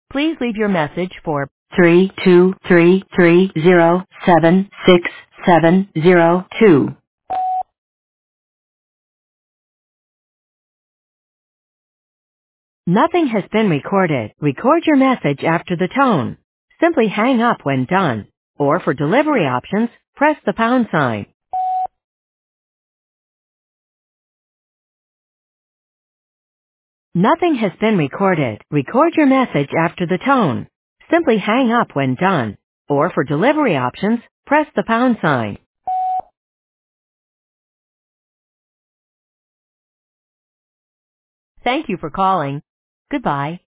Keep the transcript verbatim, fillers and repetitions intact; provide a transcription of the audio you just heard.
Please leave your message for three two three three zero seven six seven zero two. Nothing has been recorded. Record your message after the tone. Simply hang up when done. Or for delivery options, press the pound sign. Nothing has been recorded. Record your message after the tone. Simply hang up when done. Or for delivery options, press the pound sign. Thank you for calling. Goodbye.